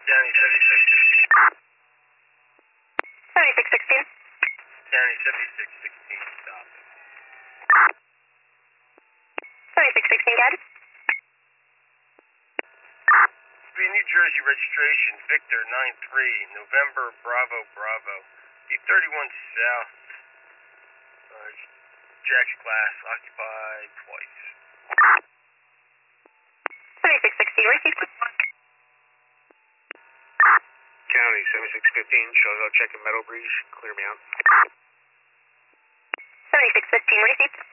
County 7616. 7616. County 7616, stop. 7616, got it. New Jersey registration, Victor 93, November, Bravo, Bravo. D31 South, Jack's Glass, occupied twice. 7616, received. County 7615, shows up checking Meadow Breeze, clear me out. 7615, received.